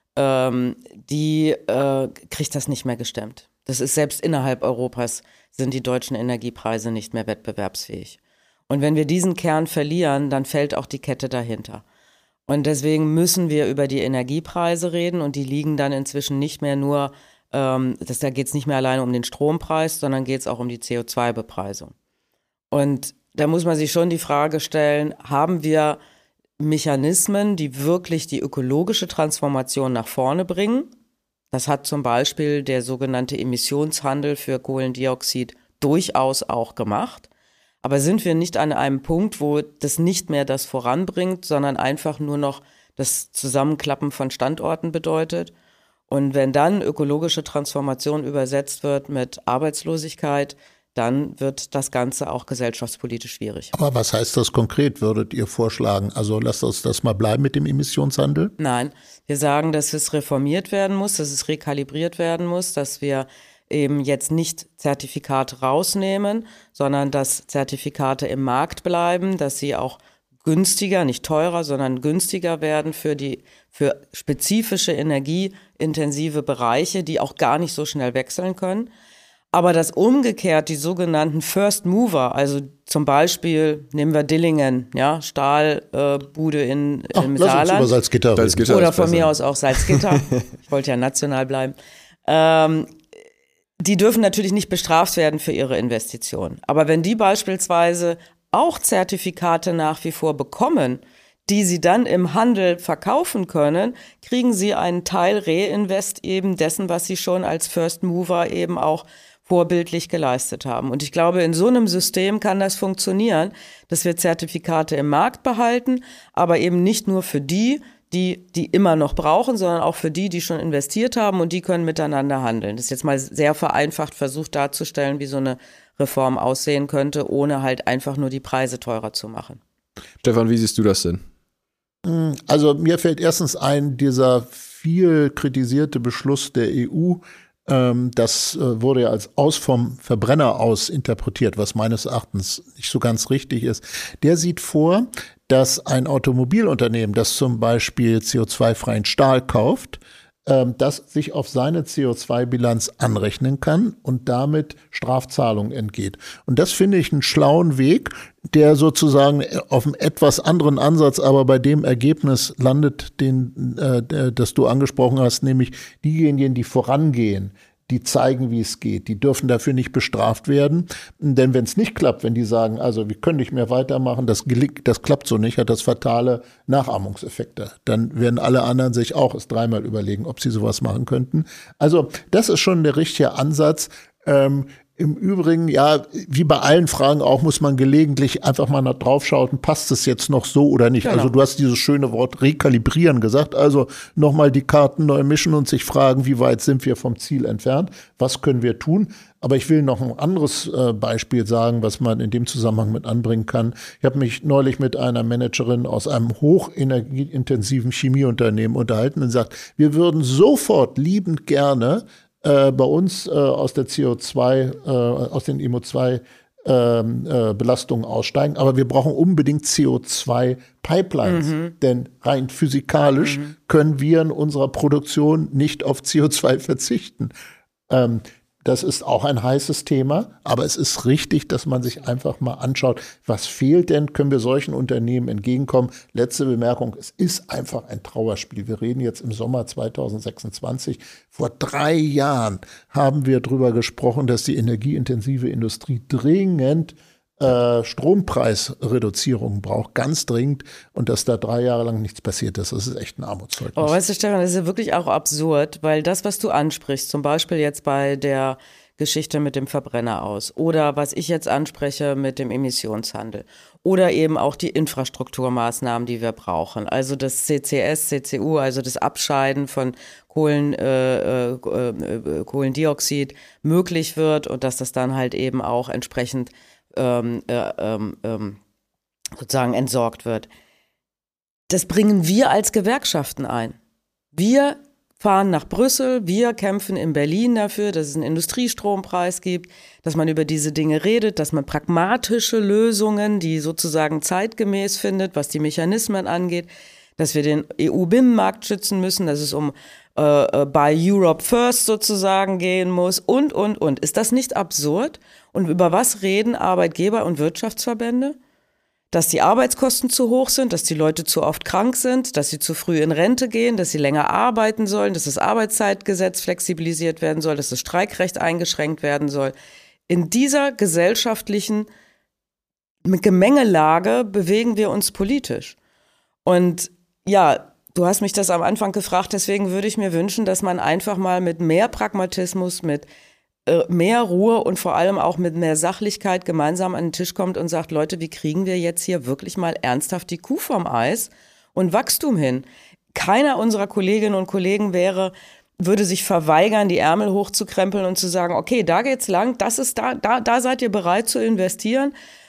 die kriegt das nicht mehr gestemmt. Das ist selbst innerhalb Europas sind die deutschen Energiepreise nicht mehr wettbewerbsfähig. Und wenn wir diesen Kern verlieren, dann fällt auch die Kette dahinter. Und deswegen müssen wir über die Energiepreise reden und die liegen dann inzwischen nicht mehr nur, da geht es nicht mehr alleine um den Strompreis, sondern geht es auch um die CO2-Bepreisung. Und da muss man sich schon die Frage stellen, haben wir Mechanismen, die wirklich die ökologische Transformation nach vorne bringen? Das hat zum Beispiel der sogenannte Emissionshandel für Kohlendioxid durchaus auch gemacht. Aber sind wir nicht an einem Punkt, wo das nicht mehr das voranbringt, sondern einfach nur noch das Zusammenklappen von Standorten bedeutet? Und wenn dann ökologische Transformation übersetzt wird mit Arbeitslosigkeit, dann wird das Ganze auch gesellschaftspolitisch schwierig. Aber was heißt das konkret, würdet ihr vorschlagen? Also lasst uns das mal bleiben mit dem Emissionshandel? Nein, wir sagen, dass es reformiert werden muss, dass es rekalibriert werden muss, dass wir eben jetzt nicht Zertifikate rausnehmen, sondern dass Zertifikate im Markt bleiben, dass sie auch günstiger, nicht teurer, sondern günstiger werden für spezifische energieintensive Bereiche, die auch gar nicht so schnell wechseln können. Aber dass umgekehrt die sogenannten First Mover, also zum Beispiel nehmen wir Dillingen, ja, Stahlbude im Saarland. Lass uns über Salzgitter reden. Oder von mir aus auch Salzgitter. Ich wollte ja national bleiben. Die dürfen natürlich nicht bestraft werden für ihre Investitionen. Aber wenn die beispielsweise auch Zertifikate nach wie vor bekommen, die sie dann im Handel verkaufen können, kriegen sie einen Teil Reinvest eben dessen, was sie schon als First Mover eben auch vorbildlich geleistet haben. Und ich glaube, in so einem System kann das funktionieren, dass wir Zertifikate im Markt behalten, aber eben nicht nur für die immer noch brauchen, sondern auch für die schon investiert haben und die können miteinander handeln. Das ist jetzt mal sehr vereinfacht versucht darzustellen, wie so eine Reform aussehen könnte, ohne halt einfach nur die Preise teurer zu machen. Stefan, wie siehst du das denn? Also mir fällt erstens ein, dieser viel kritisierte Beschluss der EU, das wurde ja als vom Verbrenner aus interpretiert, was meines Erachtens nicht so ganz richtig ist. Der sieht vor, dass ein Automobilunternehmen, das zum Beispiel CO2-freien Stahl kauft, das sich auf seine CO2-Bilanz anrechnen kann und damit Strafzahlungen entgeht. Und das finde ich einen schlauen Weg, der sozusagen auf einem etwas anderen Ansatz, aber bei dem Ergebnis landet, das du angesprochen hast, nämlich diejenigen, die vorangehen, die zeigen, wie es geht. Die dürfen dafür nicht bestraft werden. Denn wenn es nicht klappt, wenn die sagen, also wir können nicht mehr weitermachen, das klappt so nicht, hat das fatale Nachahmungseffekte. Dann werden alle anderen sich auch es dreimal überlegen, ob sie sowas machen könnten. Also das ist schon der richtige Ansatz. Im Übrigen, ja, wie bei allen Fragen auch, muss man gelegentlich einfach mal nach drauf schauen, passt es jetzt noch so oder nicht? Genau. Also du hast dieses schöne Wort rekalibrieren gesagt, also nochmal die Karten neu mischen und sich fragen, wie weit sind wir vom Ziel entfernt? Was können wir tun? Aber ich will noch ein anderes Beispiel sagen, was man in dem Zusammenhang mit anbringen kann. Ich habe mich neulich mit einer Managerin aus einem hochenergieintensiven Chemieunternehmen unterhalten und gesagt, wir würden sofort liebend gerne bei uns aus der CO2, aus den IMO2-Belastungen aussteigen. Aber wir brauchen unbedingt CO2-Pipelines. Denn rein physikalisch können wir in unserer Produktion nicht auf CO2 verzichten. Das ist auch ein heißes Thema, aber es ist richtig, dass man sich einfach mal anschaut, was fehlt denn, können wir solchen Unternehmen entgegenkommen? Letzte Bemerkung, es ist einfach ein Trauerspiel. Wir reden jetzt im Sommer 2026. Vor 3 Jahren haben wir darüber gesprochen, dass die energieintensive Industrie dringend Strompreisreduzierungen braucht, ganz dringend, und dass da 3 Jahre lang nichts passiert ist. Das ist echt ein Armutszeugnis. Oh, weißt du, Stefan, das ist ja wirklich auch absurd, weil das, was du ansprichst, zum Beispiel jetzt bei der Geschichte mit dem Verbrenner aus oder was ich jetzt anspreche mit dem Emissionshandel oder eben auch die Infrastrukturmaßnahmen, die wir brauchen, also das CCS, CCU, also das Abscheiden von Kohlendioxid möglich wird und dass das dann halt eben auch entsprechend sozusagen entsorgt wird. Das bringen wir als Gewerkschaften ein. Wir fahren nach Brüssel, wir kämpfen in Berlin dafür, dass es einen Industriestrompreis gibt, dass man über diese Dinge redet, dass man pragmatische Lösungen, die sozusagen zeitgemäß findet, was die Mechanismen angeht, dass wir den EU-Binnenmarkt schützen müssen, dass es um Buy Europe First sozusagen gehen muss und. Ist das nicht absurd? Und über was reden Arbeitgeber und Wirtschaftsverbände? Dass die Arbeitskosten zu hoch sind, dass die Leute zu oft krank sind, dass sie zu früh in Rente gehen, dass sie länger arbeiten sollen, dass das Arbeitszeitgesetz flexibilisiert werden soll, dass das Streikrecht eingeschränkt werden soll. In dieser gesellschaftlichen Gemengelage bewegen wir uns politisch. Und ja, du hast mich das am Anfang gefragt, deswegen würde ich mir wünschen, dass man einfach mal mit mehr Pragmatismus, mit mehr Ruhe und vor allem auch mit mehr Sachlichkeit gemeinsam an den Tisch kommt und sagt, Leute, wie kriegen wir jetzt hier wirklich mal ernsthaft die Kuh vom Eis und Wachstum hin? Keiner unserer Kolleginnen und Kollegen würde sich verweigern, die Ärmel hochzukrempeln und zu sagen, okay, da geht's lang, das ist da seid ihr bereit zu investieren,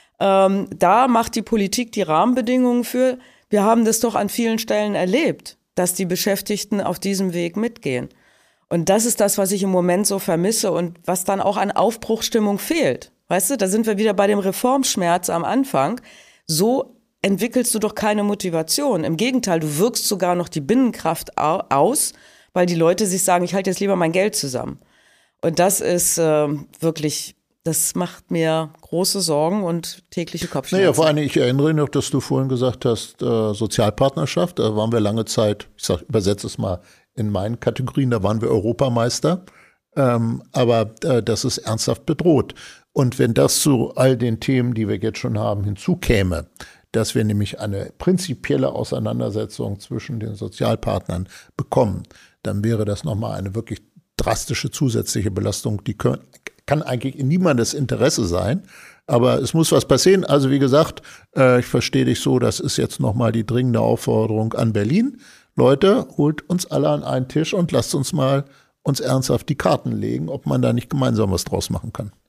da macht die Politik die Rahmenbedingungen für. Wir haben das doch an vielen Stellen erlebt, dass die Beschäftigten auf diesem Weg mitgehen. Und das ist das, was ich im Moment so vermisse und was dann auch an Aufbruchsstimmung fehlt. Weißt du, da sind wir wieder bei dem Reformschmerz am Anfang. So entwickelst du doch keine Motivation. Im Gegenteil, du wirkst sogar noch die Binnenkraft aus, weil die Leute sich sagen, ich halte jetzt lieber mein Geld zusammen. Und das ist wirklich, das macht mir große Sorgen und tägliche Kopfschmerzen. Naja, vor allem, ich erinnere noch, dass du vorhin gesagt hast, Sozialpartnerschaft, da waren wir lange Zeit, übersetze es mal in meinen Kategorien, da waren wir Europameister, aber das ist ernsthaft bedroht. Und wenn das zu all den Themen, die wir jetzt schon haben, hinzukäme, dass wir nämlich eine prinzipielle Auseinandersetzung zwischen den Sozialpartnern bekommen, dann wäre das nochmal eine wirklich drastische zusätzliche Belastung, die kann eigentlich in niemandes Interesse sein, aber es muss was passieren. Also wie gesagt, ich verstehe dich so, das ist jetzt nochmal die dringende Aufforderung an Berlin. Leute, holt uns alle an einen Tisch und lasst uns mal ernsthaft die Karten legen, ob man da nicht gemeinsam was draus machen kann.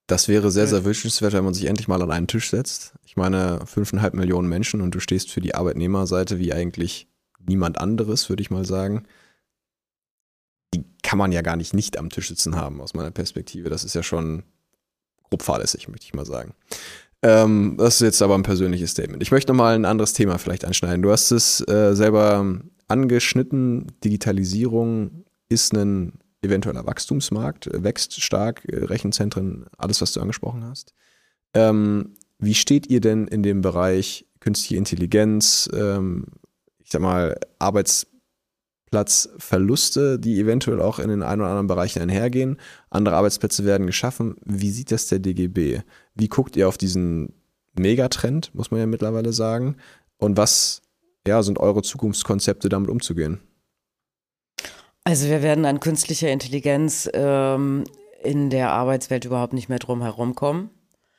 Das wäre sehr, sehr wünschenswert, wenn man sich endlich mal an einen Tisch setzt. Ich meine, 5,5 Millionen Menschen und du stehst für die Arbeitnehmerseite wie eigentlich niemand anderes, würde ich mal sagen. Die kann man ja gar nicht am Tisch sitzen haben, aus meiner Perspektive. Das ist ja schon grob fahrlässig, möchte ich mal sagen. Das ist jetzt aber ein persönliches Statement. Ich möchte nochmal ein anderes Thema vielleicht anschneiden. Du hast es selber angeschnitten. Digitalisierung ist ein eventueller Wachstumsmarkt, wächst stark, Rechenzentren, alles, was du angesprochen hast. Wie steht ihr denn in dem Bereich künstliche Intelligenz, ich sag mal, Arbeitsplatzverluste, die eventuell auch in den ein oder anderen Bereichen einhergehen? Andere Arbeitsplätze werden geschaffen. Wie sieht das der DGB? Wie guckt ihr auf diesen Megatrend, muss man ja mittlerweile sagen? Und was sind eure Zukunftskonzepte, damit umzugehen? Also wir werden an künstlicher Intelligenz in der Arbeitswelt überhaupt nicht mehr drum herum kommen.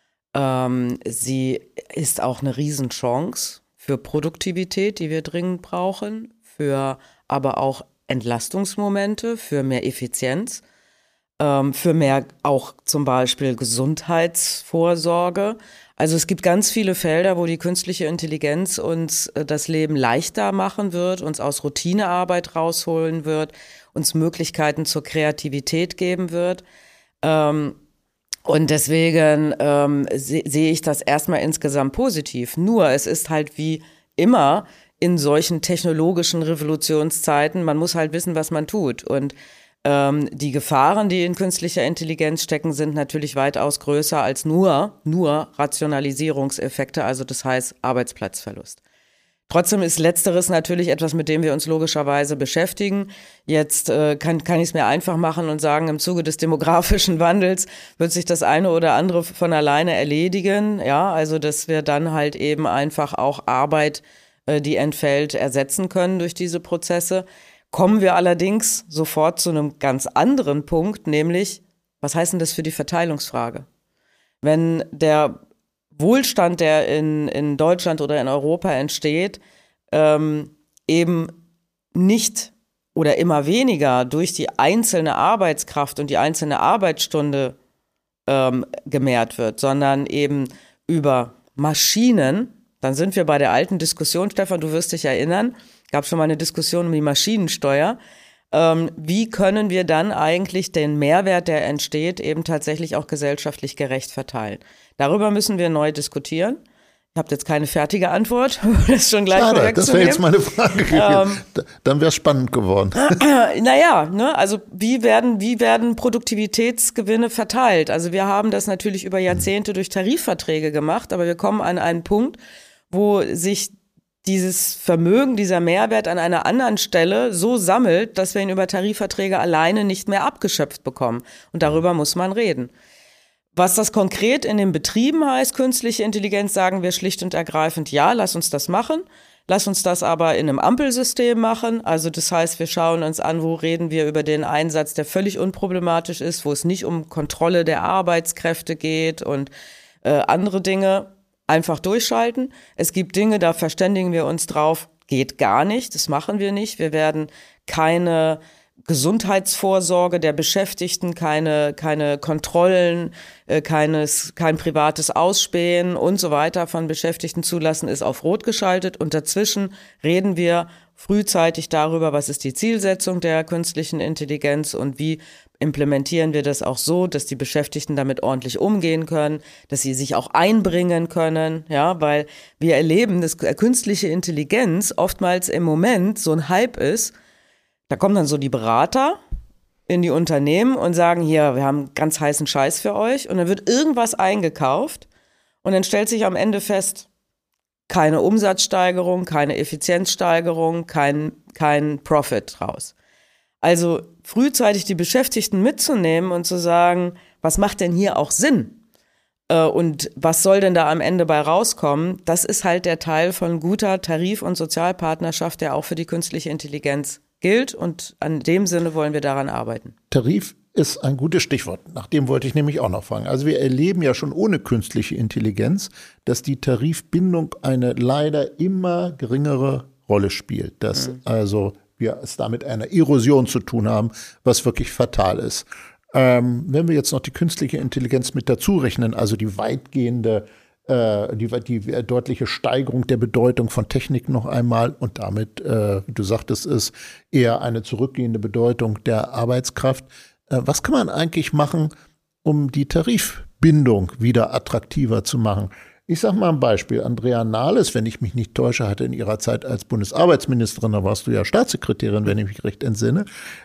Sie ist auch eine Riesenchance für Produktivität, die wir dringend brauchen, für aber auch Entlastungsmomente, für mehr Effizienz, für mehr auch zum Beispiel Gesundheitsvorsorge. Also es gibt ganz viele Felder, wo die künstliche Intelligenz uns das Leben leichter machen wird, uns aus Routinearbeit rausholen wird, uns Möglichkeiten zur Kreativität geben wird. Und deswegen sehe ich das erstmal insgesamt positiv. Nur es ist halt wie immer in solchen technologischen Revolutionszeiten, man muss halt wissen, was man tut. Und die Gefahren, die in künstlicher Intelligenz stecken, sind natürlich weitaus größer als nur Rationalisierungseffekte, also das heißt Arbeitsplatzverlust. Trotzdem ist Letzteres natürlich etwas, mit dem wir uns logischerweise beschäftigen. Jetzt kann ich es mir einfach machen und sagen, im Zuge des demografischen Wandels wird sich das eine oder andere von alleine erledigen. Ja, also dass wir dann halt eben einfach auch Arbeit, die entfällt, ersetzen können durch diese Prozesse. Kommen wir allerdings sofort zu einem ganz anderen Punkt, nämlich, was heißt denn das für die Verteilungsfrage? Wenn der Wohlstand, der in Deutschland oder in Europa entsteht, eben nicht oder immer weniger durch die einzelne Arbeitskraft und die einzelne Arbeitsstunde gemehrt wird, sondern eben über Maschinen, dann sind wir bei der alten Diskussion, Stefan, du wirst dich erinnern, gab schon mal eine Diskussion um die Maschinensteuer. Wie können wir dann eigentlich den Mehrwert, der entsteht, eben tatsächlich auch gesellschaftlich gerecht verteilen? Darüber müssen wir neu diskutieren. Ich habe jetzt keine fertige Antwort, das schon gleich vorwegzunehmen. Das wäre jetzt meine Frage gewesen. Dann wäre es spannend geworden. Also wie werden Produktivitätsgewinne verteilt? Also wir haben das natürlich über Jahrzehnte durch Tarifverträge gemacht, aber wir kommen an einen Punkt, wo sich dieses Vermögen, dieser Mehrwert an einer anderen Stelle so sammelt, dass wir ihn über Tarifverträge alleine nicht mehr abgeschöpft bekommen. Und darüber muss man reden. Was das konkret in den Betrieben heißt, künstliche Intelligenz, sagen wir schlicht und ergreifend, ja, lass uns das machen. Lass uns das aber in einem Ampelsystem machen. Also das heißt, wir schauen uns an, wo reden wir über den Einsatz, der völlig unproblematisch ist, wo es nicht um Kontrolle der Arbeitskräfte geht und andere Dinge. Einfach durchschalten. Es gibt Dinge, da verständigen wir uns drauf, geht gar nicht, das machen wir nicht. Wir werden keine Gesundheitsvorsorge der Beschäftigten, keine Kontrollen, kein privates Ausspähen und so weiter von Beschäftigten zulassen, ist auf Rot geschaltet. Und dazwischen reden wir frühzeitig darüber, was ist die Zielsetzung der künstlichen Intelligenz und wie implementieren wir das auch so, dass die Beschäftigten damit ordentlich umgehen können, dass sie sich auch einbringen können, ja, weil wir erleben, dass künstliche Intelligenz oftmals im Moment so ein Hype ist. Da kommen dann so die Berater in die Unternehmen und sagen, hier, wir haben ganz heißen Scheiß für euch, und dann wird irgendwas eingekauft und dann stellt sich am Ende fest, keine Umsatzsteigerung, keine Effizienzsteigerung, kein Profit draus. Also frühzeitig die Beschäftigten mitzunehmen und zu sagen, was macht denn hier auch Sinn? Und was soll denn da am Ende bei rauskommen? Das ist halt der Teil von guter Tarif- und Sozialpartnerschaft, der auch für die künstliche Intelligenz gilt. Und in dem Sinne wollen wir daran arbeiten. Tarif ist ein gutes Stichwort. Nach dem wollte ich nämlich auch noch fragen. Also wir erleben ja schon ohne künstliche Intelligenz, dass die Tarifbindung eine leider immer geringere Rolle spielt. Dass also wir es da mit einer Erosion zu tun haben, was wirklich fatal ist. Wenn wir jetzt noch die künstliche Intelligenz mit dazu rechnen, also die weitgehende, die deutliche Steigerung der Bedeutung von Technik noch einmal und damit, wie du sagtest, ist eher eine zurückgehende Bedeutung der Arbeitskraft. Was kann man eigentlich machen, um die Tarifbindung wieder attraktiver zu machen? Ich sage mal ein Beispiel. Andrea Nahles, wenn ich mich nicht täusche, hatte in ihrer Zeit als Bundesarbeitsministerin, da warst du ja Staatssekretärin, wenn ich mich recht entsinne,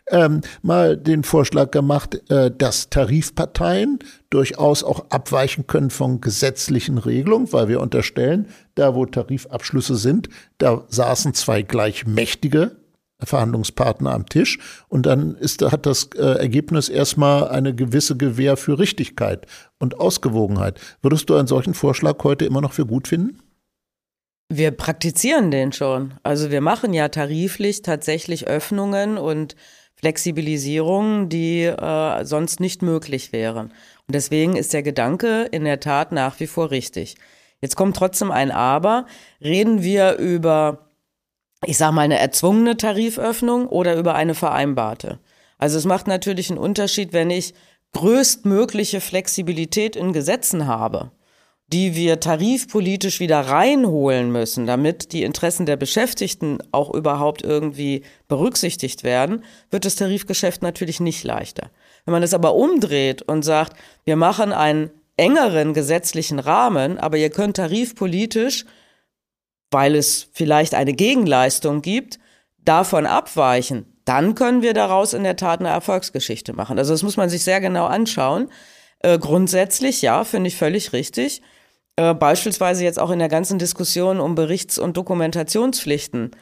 mal den Vorschlag gemacht, dass Tarifparteien durchaus auch abweichen können von gesetzlichen Regelungen, weil wir unterstellen, da wo Tarifabschlüsse sind, da saßen zwei gleich mächtige Verhandlungspartner am Tisch und dann hat das Ergebnis erstmal eine gewisse Gewähr für Richtigkeit und Ausgewogenheit. Würdest du einen solchen Vorschlag heute immer noch für gut finden? Wir praktizieren den schon. Also wir machen ja tariflich tatsächlich Öffnungen und Flexibilisierungen, die sonst nicht möglich wären. Und deswegen ist der Gedanke in der Tat nach wie vor richtig. Jetzt kommt trotzdem ein Aber. Reden wir über, ich sage mal, eine erzwungene Tariföffnung oder über eine vereinbarte. Also es macht natürlich einen Unterschied, wenn ich größtmögliche Flexibilität in Gesetzen habe, die wir tarifpolitisch wieder reinholen müssen, damit die Interessen der Beschäftigten auch überhaupt irgendwie berücksichtigt werden, wird das Tarifgeschäft natürlich nicht leichter. Wenn man es aber umdreht und sagt, wir machen einen engeren gesetzlichen Rahmen, aber ihr könnt tarifpolitisch, weil es vielleicht eine Gegenleistung gibt, davon abweichen, dann können wir daraus in der Tat eine Erfolgsgeschichte machen. Also das muss man sich sehr genau anschauen. Grundsätzlich, ja, finde ich völlig richtig. Beispielsweise jetzt auch in der ganzen Diskussion um Berichts- und Dokumentationspflichten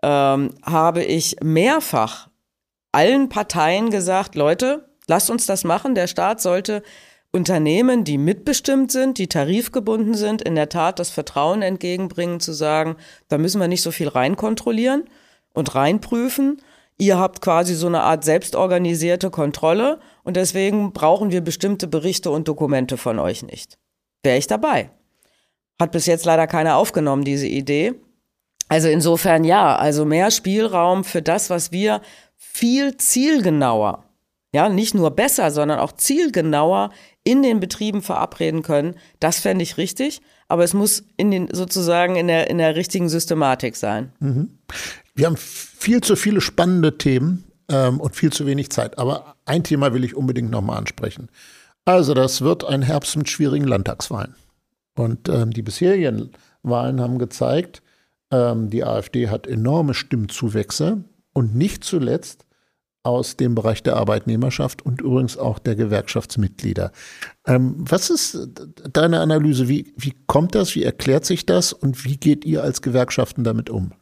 habe ich mehrfach allen Parteien gesagt, Leute, lasst uns das machen. Der Staat sollte Unternehmen, die mitbestimmt sind, die tarifgebunden sind, in der Tat das Vertrauen entgegenbringen, zu sagen, da müssen wir nicht so viel reinkontrollieren und reinprüfen. Ihr habt quasi so eine Art selbstorganisierte Kontrolle und deswegen brauchen wir bestimmte Berichte und Dokumente von euch nicht. Wäre ich dabei. Hat bis jetzt leider keiner aufgenommen, diese Idee. Also insofern ja, also mehr Spielraum für das, was wir viel zielgenauer, ja, nicht nur besser, sondern auch zielgenauer in den Betrieben verabreden können, das fände ich richtig, aber es muss sozusagen in der richtigen Systematik sein. Mhm. Wir haben viel zu viele spannende Themen und viel zu wenig Zeit, aber ein Thema will ich unbedingt nochmal ansprechen. Also das wird ein Herbst mit schwierigen Landtagswahlen und die bisherigen Wahlen haben gezeigt, die AfD hat enorme Stimmzuwächse und nicht zuletzt aus dem Bereich der Arbeitnehmerschaft und übrigens auch der Gewerkschaftsmitglieder. Was ist deine Analyse? Wie kommt das? Wie erklärt sich das? Und wie geht ihr als Gewerkschaften damit um?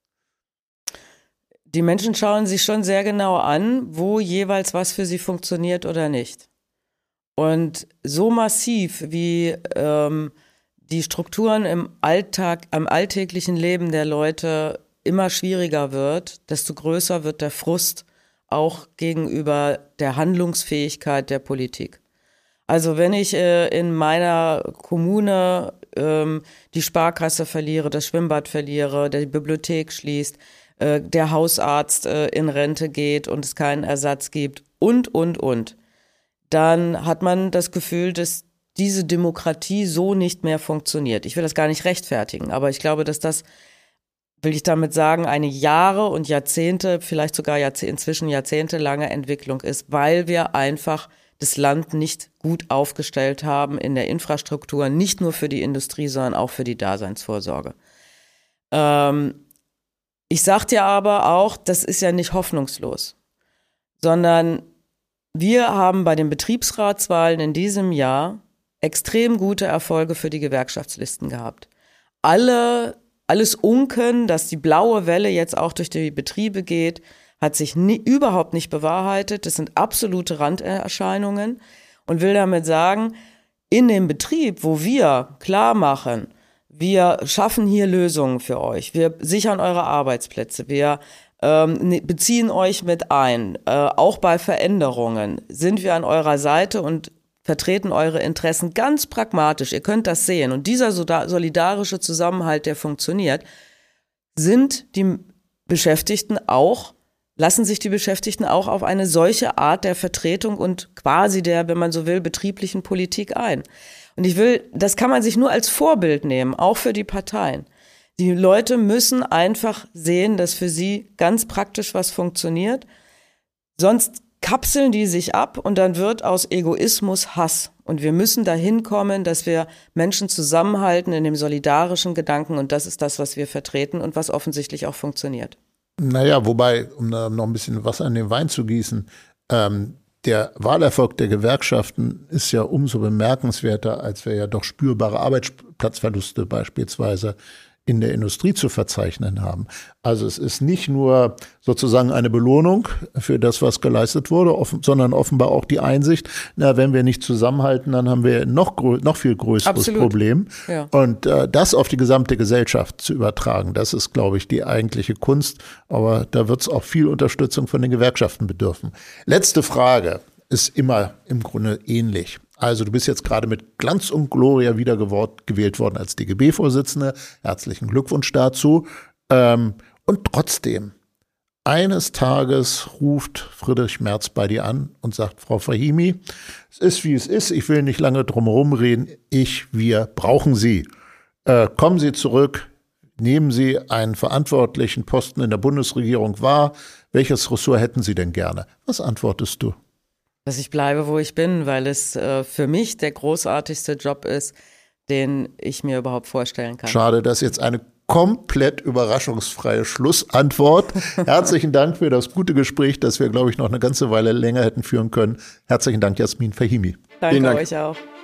Die Menschen schauen sich schon sehr genau an, wo jeweils was für sie funktioniert oder nicht. Und so massiv wie die Strukturen im alltäglichen Leben der Leute immer schwieriger wird, desto größer wird der Frust auch gegenüber der Handlungsfähigkeit der Politik. Also wenn ich in meiner Kommune die Sparkasse verliere, das Schwimmbad verliere, die Bibliothek schließt, der Hausarzt in Rente geht und es keinen Ersatz gibt und, dann hat man das Gefühl, dass diese Demokratie so nicht mehr funktioniert. Ich will das gar nicht rechtfertigen, aber ich glaube, dass das, will ich damit sagen, eine Jahre und Jahrzehnte, vielleicht sogar inzwischen jahrzehntelange Entwicklung ist, weil wir einfach das Land nicht gut aufgestellt haben in der Infrastruktur, nicht nur für die Industrie, sondern auch für die Daseinsvorsorge. Ich sag dir aber auch, das ist ja nicht hoffnungslos, sondern wir haben bei den Betriebsratswahlen in diesem Jahr extrem gute Erfolge für die Gewerkschaftslisten gehabt. Alles Unken, dass die blaue Welle jetzt auch durch die Betriebe geht, hat sich überhaupt nicht bewahrheitet. Das sind absolute Randerscheinungen und will damit sagen, in dem Betrieb, wo wir klar machen, wir schaffen hier Lösungen für euch, wir sichern eure Arbeitsplätze, wir beziehen euch mit ein, auch bei Veränderungen sind wir an eurer Seite und vertreten eure Interessen ganz pragmatisch. Ihr könnt das sehen. Und dieser solidarische Zusammenhalt, der funktioniert, sind die Beschäftigten auch lassen sich die Beschäftigten auch auf eine solche Art der Vertretung und quasi der, wenn man so will, betrieblichen Politik ein. Und das kann man sich nur als Vorbild nehmen, auch für die Parteien. Die Leute müssen einfach sehen, dass für sie ganz praktisch was funktioniert. Sonst kapseln die sich ab und dann wird aus Egoismus Hass. Und wir müssen dahin kommen, dass wir Menschen zusammenhalten in dem solidarischen Gedanken. Und das ist das, was wir vertreten und was offensichtlich auch funktioniert. Naja, wobei, um da noch ein bisschen Wasser in den Wein zu gießen, der Wahlerfolg der Gewerkschaften ist ja umso bemerkenswerter, als wir ja doch spürbare Arbeitsplatzverluste beispielsweise in der Industrie zu verzeichnen haben. Also es ist nicht nur sozusagen eine Belohnung für das, was geleistet wurde, sondern offenbar auch die Einsicht, wenn wir nicht zusammenhalten, dann haben wir noch viel größeres Absolut. Problem. Ja. Und das auf die gesamte Gesellschaft zu übertragen, das ist, glaube ich, die eigentliche Kunst. Aber da wird es auch viel Unterstützung von den Gewerkschaften bedürfen. Letzte Frage ist immer im Grunde ähnlich. Also du bist jetzt gerade mit Glanz und Gloria wieder gewählt worden als DGB-Vorsitzende. Herzlichen Glückwunsch dazu. Und trotzdem, eines Tages ruft Friedrich Merz bei dir an und sagt, Frau Fahimi, es ist, wie es ist. Ich will nicht lange drum herum reden. Wir brauchen Sie. Kommen Sie zurück. Nehmen Sie einen verantwortlichen Posten in der Bundesregierung wahr. Welches Ressort hätten Sie denn gerne? Was antwortest du? Dass ich bleibe, wo ich bin, weil es für mich der großartigste Job ist, den ich mir überhaupt vorstellen kann. Schade, dass jetzt eine komplett überraschungsfreie Schlussantwort. Herzlichen Dank für das gute Gespräch, das wir, glaube ich, noch eine ganze Weile länger hätten führen können. Herzlichen Dank, Jasmin Fahimi. Danke euch auch.